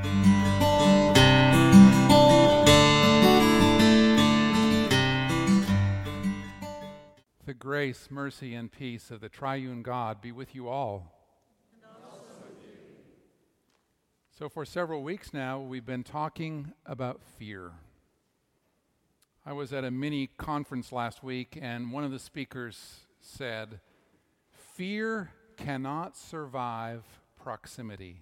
The grace, mercy, and peace of the triune God be with you all. And also with you. So for several weeks now, we've been talking about fear. I was at a mini conference last week, and one of the speakers said, "Fear cannot survive proximity."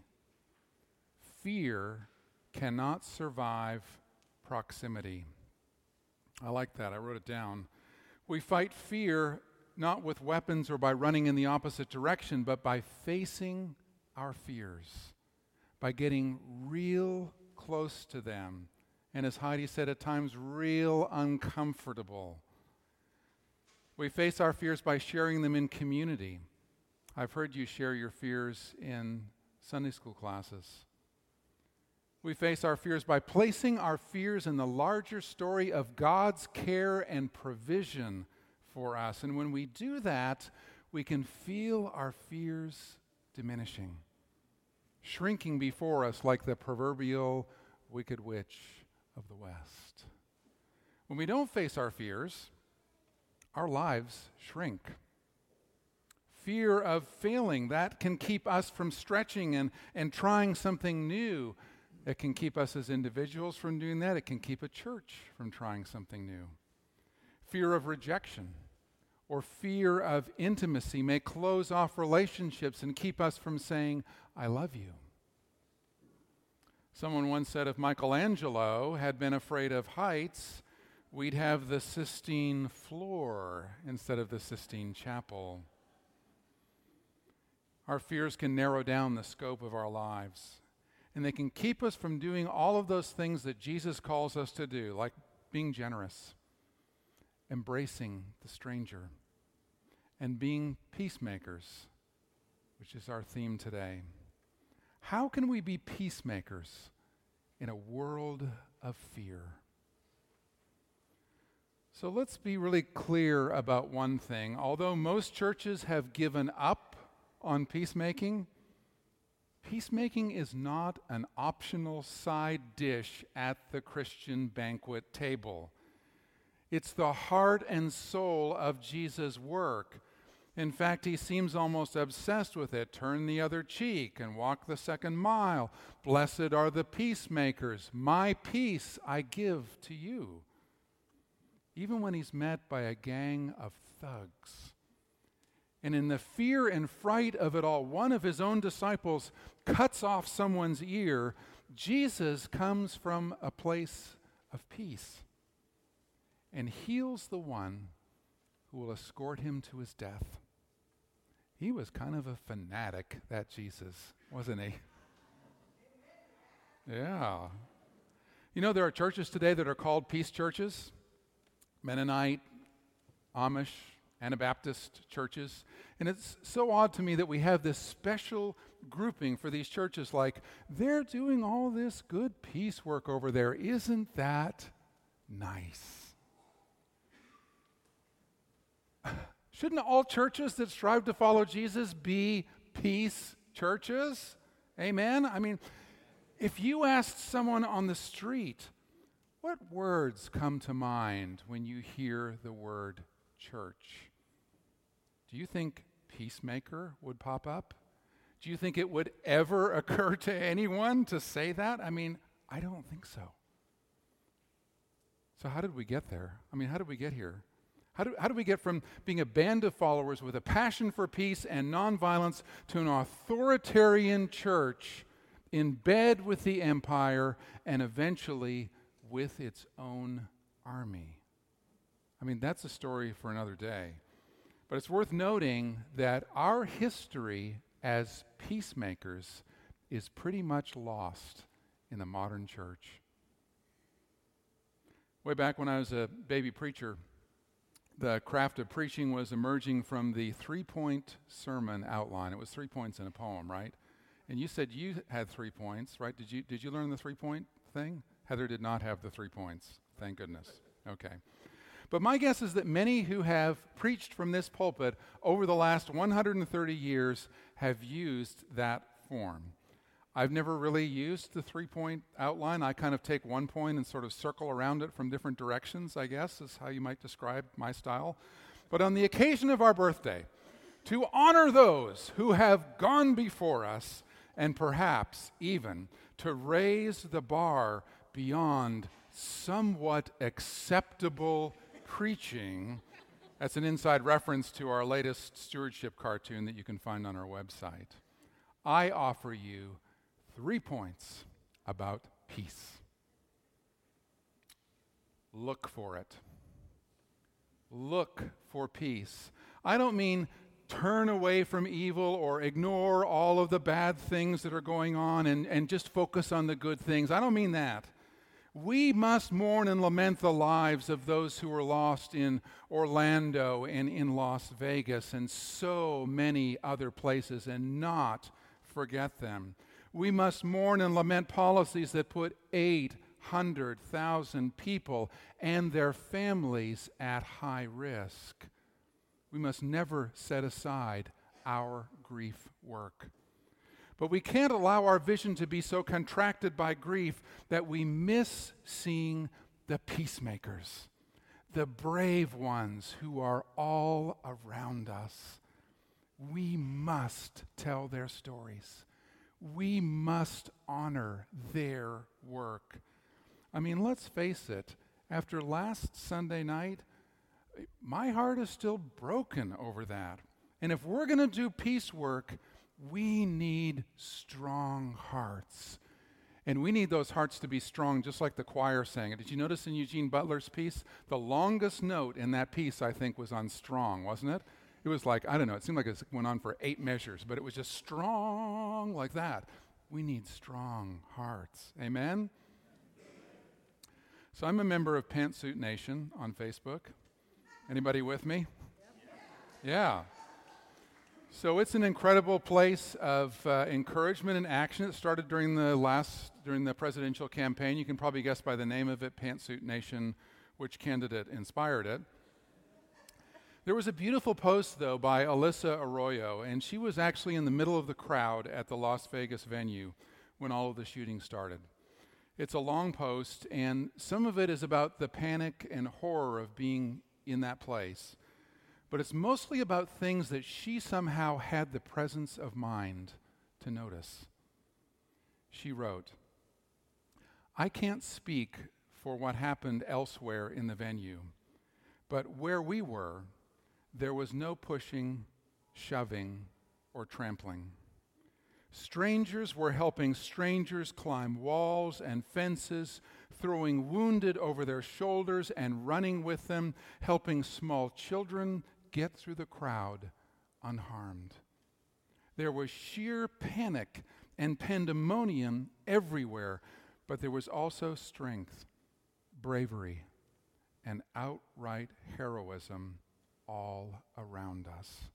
Fear cannot survive proximity. I like that. I wrote it down. We fight fear not with weapons or by running in the opposite direction, but by facing our fears, by getting real close to them, and as Heidi said, at times real uncomfortable. We face our fears by sharing them in community. I've heard you share your fears in Sunday school classes. We face our fears by placing our fears in the larger story of God's care and provision for us. And when we do that, we can feel our fears diminishing, shrinking before us like the proverbial wicked witch of the West. When we don't face our fears, our lives shrink. Fear of failing, that can keep us from stretching and trying something new. It can keep us as individuals from doing that. It can keep a church from trying something new. Fear of rejection or fear of intimacy may close off relationships and keep us from saying, "I love you." Someone once said if Michelangelo had been afraid of heights, we'd have the Sistine floor instead of the Sistine Chapel. Our fears can narrow down the scope of our lives. And they can keep us from doing all of those things that Jesus calls us to do, like being generous, embracing the stranger, and being peacemakers, which is our theme today. How can we be peacemakers in a world of fear? So let's be really clear about one thing. Although most churches have given up on peacemaking, peacemaking is not an optional side dish at the Christian banquet table. It's the heart and soul of Jesus' work. In fact, he seems almost obsessed with it. Turn the other cheek and walk the second mile. Blessed are the peacemakers. My peace I give to you. Even when he's met by a gang of thugs. And in the fear and fright of it all, one of his own disciples cuts off someone's ear. Jesus comes from a place of peace and heals the one who will escort him to his death. He was kind of a fanatic, that Jesus, wasn't he? Yeah. You know, there are churches today that are called peace churches, Mennonite, Amish, Anabaptist churches. And it's so odd to me that we have this special grouping for these churches, like they're doing all this good peace work over there. Isn't that nice? Shouldn't all churches that strive to follow Jesus be peace churches? Amen? I mean, if you asked someone on the street, what words come to mind when you hear the word church? Do you think peacemaker would pop up? Do you think it would ever occur to anyone to say that? I mean, I don't think so. So how did we get there? I mean, how did we get here? How do we get from being a band of followers with a passion for peace and nonviolence to an authoritarian church in bed with the empire and eventually with its own army? I mean, that's a story for another day. But it's worth noting that our history as peacemakers is pretty much lost in the modern church. Way back when I was a baby preacher, the craft of preaching was emerging from the 3-point sermon outline. It was 3 points in a poem, right? And you said you had 3 points, right? Did you learn the 3-point thing? Heather did not have the 3 points. Thank goodness. Okay. But my guess is that many who have preached from this pulpit over the last 130 years have used that form. I've never really used the 3-point outline. I kind of take 1 point and sort of circle around it from different directions, I guess, is how you might describe my style. But on the occasion of our birthday, to honor those who have gone before us, and perhaps even to raise the bar beyond somewhat acceptable preaching. That's an inside reference to our latest stewardship cartoon that you can find on our website. I offer you 3 points about peace. Look for it. Look for peace. I don't mean turn away from evil or ignore all of the bad things that are going on and just focus on the good things. I don't mean that. We must mourn and lament the lives of those who were lost in Orlando and in Las Vegas and so many other places and not forget them. We must mourn and lament policies that put 800,000 people and their families at high risk. We must never set aside our grief work. But we can't allow our vision to be so contracted by grief that we miss seeing the peacemakers, the brave ones who are all around us. We must tell their stories. We must honor their work. I mean, let's face it, after last Sunday night, my heart is still broken over that. And if we're going to do peace work, we need strong hearts. And we need those hearts to be strong, just like the choir sang it. Did you notice in Eugene Butler's piece? The longest note in that piece, I think, was on strong, wasn't it? It was like, I don't know, it seemed like it went on for 8 measures, but it was just strong like that. We need strong hearts. Amen? So I'm a member of Pantsuit Nation on Facebook. Anybody with me? Yeah. So it's an incredible place of encouragement and action. It started during the presidential campaign. You can probably guess by the name of it, Pantsuit Nation, which candidate inspired it. There was a beautiful post, though, by Alyssa Arroyo, and she was actually in the middle of the crowd at the Las Vegas venue when all of the shooting started. It's a long post, and some of it is about the panic and horror of being in that place. But it's mostly about things that she somehow had the presence of mind to notice. She wrote, "I can't speak for what happened elsewhere in the venue, but where we were, there was no pushing, shoving, or trampling. Strangers were helping strangers climb walls and fences, throwing wounded over their shoulders and running with them, helping small children get through the crowd unharmed. There was sheer panic and pandemonium everywhere, but there was also strength, bravery, and outright heroism all around us.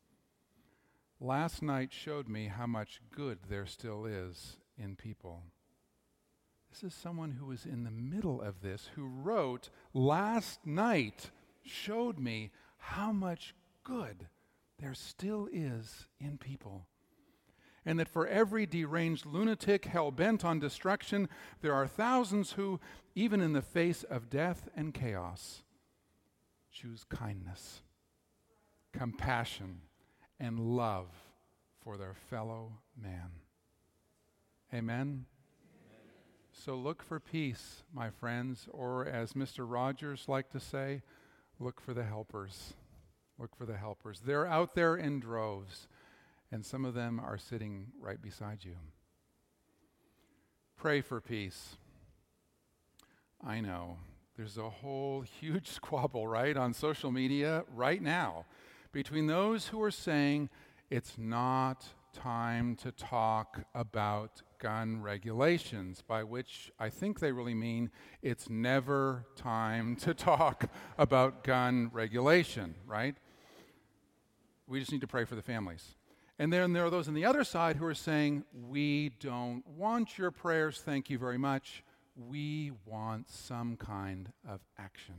Last night showed me how much good there still is in people." This is someone who was in the middle of this, who wrote, "Last night showed me how much good there still is in people. And that for every deranged lunatic hell-bent on destruction, there are thousands who, even in the face of death and chaos, choose kindness, compassion, and love for their fellow man." Amen? So look for peace, my friends, or as Mr. Rogers liked to say, look for the helpers. Look for the helpers. They're out there in droves, and some of them are sitting right beside you. Pray for peace. I know, there's a whole huge squabble, right, on social media right now between those who are saying it's not time to talk about gun regulations, by which I think they really mean it's never time to talk about gun regulation, right? We just need to pray for the families. And then there are those on the other side who are saying, we don't want your prayers, thank you very much. We want some kind of action.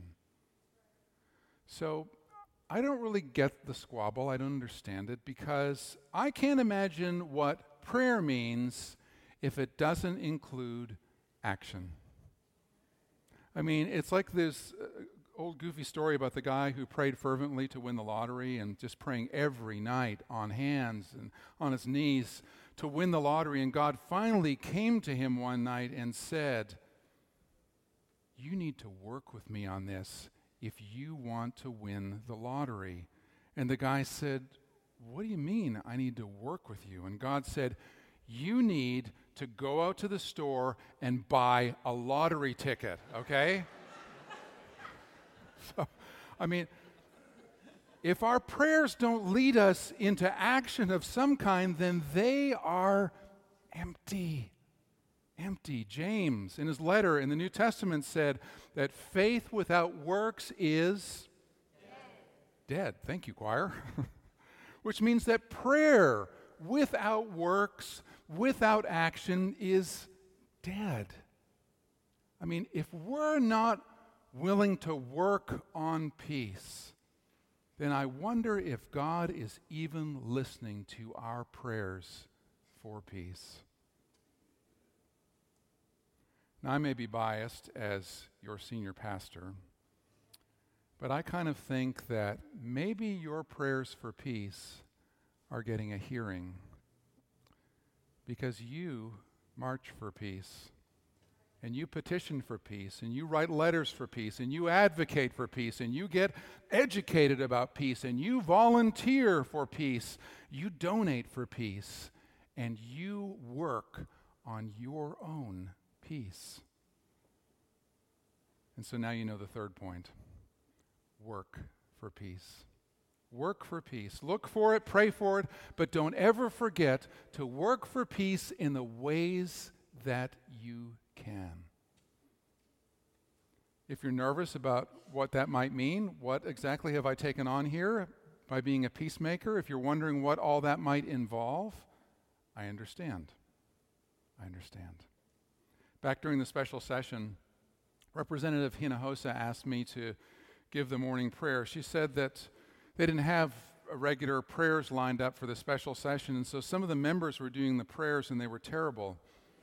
So I don't really get the squabble. I don't understand it because I can't imagine what prayer means if it doesn't include action. I mean, it's like this old goofy story about the guy who prayed fervently to win the lottery and just praying every night on hands and on his knees to win the lottery. And God finally came to him one night and said, "You need to work with me on this if you want to win the lottery." And the guy said, "What do you mean I need to work with you?" And God said, "You need to go out to the store and buy a lottery ticket, okay?" So, I mean, if our prayers don't lead us into action of some kind, then they are empty. Empty. James, in his letter in the New Testament, said that faith without works is dead. Thank you, choir. Which means that prayer without works, without action, is dead. I mean, if we're not willing to work on peace, then I wonder if God is even listening to our prayers for peace. Now, I may be biased as your senior pastor, but I kind of think that maybe your prayers for peace are getting a hearing because you march for peace, and you petition for peace, and you write letters for peace, and you advocate for peace, and you get educated about peace, and you volunteer for peace, you donate for peace, and you work on your own peace. And so now you know the third point. Work for peace. Work for peace. Look for it, pray for it, but don't ever forget to work for peace in the ways that you can. If you're nervous about what that might mean, what exactly have I taken on here by being a peacemaker? If you're wondering what all that might involve, I understand. I understand. Back during the special session, Representative Hinojosa asked me to give the morning prayer. She said that they didn't have regular prayers lined up for the special session, and so some of the members were doing the prayers, and they were terrible.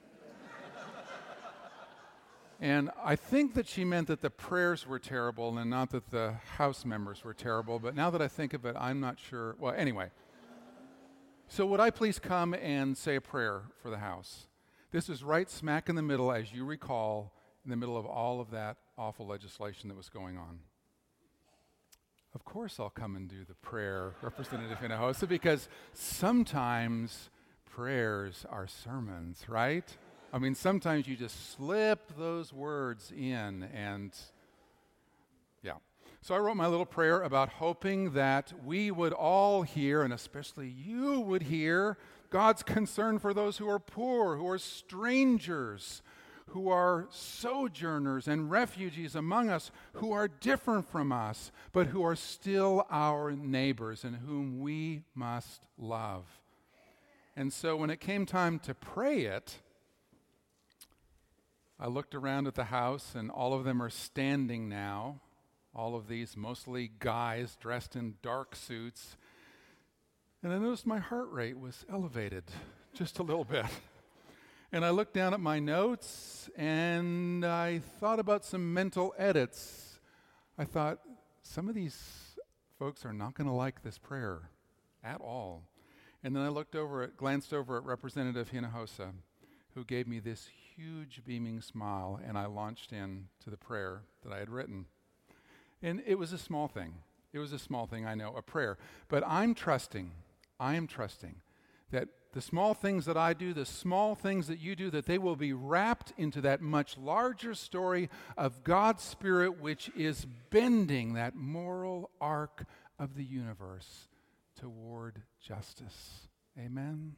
And I think that she meant that the prayers were terrible and not that the House members were terrible, but now that I think of it, I'm not sure. Well, anyway. So would I please come and say a prayer for the House? This is right smack in the middle, as you recall, in the middle of all of that awful legislation that was going on. Of course I'll come and do the prayer, Representative Hinojosa, because sometimes prayers are sermons, right? I mean, sometimes you just slip those words in and, yeah. So I wrote my little prayer about hoping that we would all hear, and especially you would hear, God's concern for those who are poor, who are strangers, who are sojourners and refugees among us, who are different from us, but who are still our neighbors and whom we must love. And so when it came time to pray it, I looked around at the house, and all of them are standing now, all of these mostly guys dressed in dark suits, and I noticed my heart rate was elevated just a little bit. And I looked down at my notes, and I thought about some mental edits. I thought, some of these folks are not going to like this prayer at all. And then I glanced over at Representative Hinojosa, who gave me this huge beaming smile, and I launched into the prayer that I had written. And it was a small thing. It was a small thing, I know, a prayer. But I am trusting that the small things that I do, the small things that you do, that they will be wrapped into that much larger story of God's Spirit, which is bending that moral arc of the universe toward justice. Amen?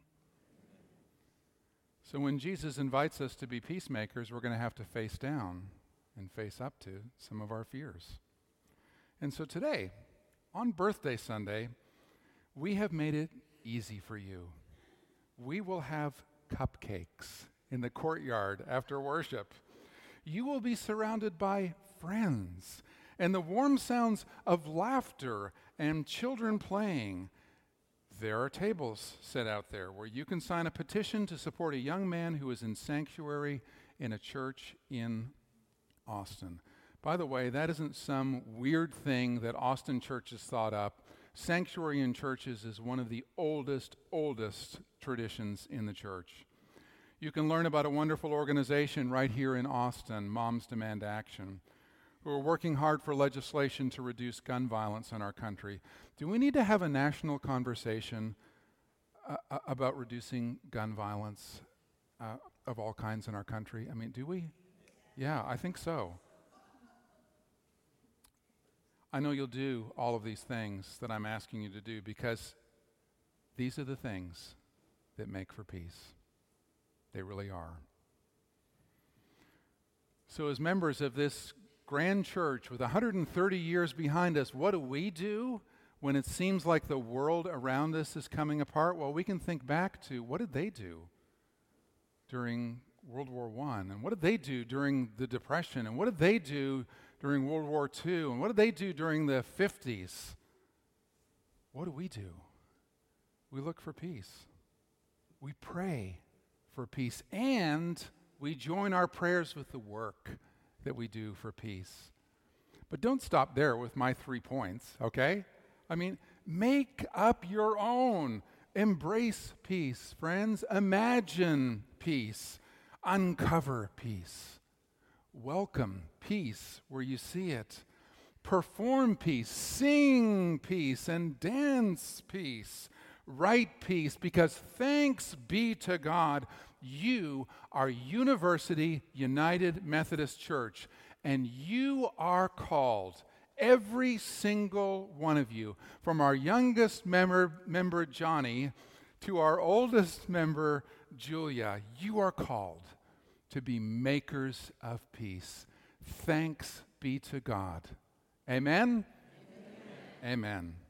So when Jesus invites us to be peacemakers, we're going to have to face down and face up to some of our fears. And so today, on Birthday Sunday, we have made it easy for you. We will have cupcakes in the courtyard after worship. You will be surrounded by friends and the warm sounds of laughter and children playing. there are tables set out there where you can sign a petition to support a young man who is in sanctuary in a church in Austin. By the way, that isn't some weird thing that Austin churches thought up. Sanctuary in churches is one of the oldest traditions in the church. You can learn about a wonderful organization right here in Austin, Moms Demand Action, who are working hard for legislation to reduce gun violence in our country. Do we need to have a national conversation about reducing gun violence of all kinds in our country? I mean, do we? Yeah, I think so. I know you'll do all of these things that I'm asking you to do because these are the things that make for peace. They really are. So as members of this grand church with 130 years behind us, what do we do when it seems like the world around us is coming apart? Well, we can think back to what did they do during World War I? And what did they do during the Depression? And what did they do during World War II? And what did they do during the 50s? What do? We look for peace. We pray for peace. And we join our prayers with the work that we do for peace. But don't stop there with my 3 points, okay? I mean, make up your own. Embrace peace, friends. Imagine peace. Uncover peace. Welcome peace where you see it. Perform peace. Sing peace and dance peace. Write peace, because thanks be to God, you are University United Methodist Church, and you are called, every single one of you, from our youngest member Johnny to our oldest member Julia, you are called to be makers of peace. Thanks be to God. Amen? Amen. Amen.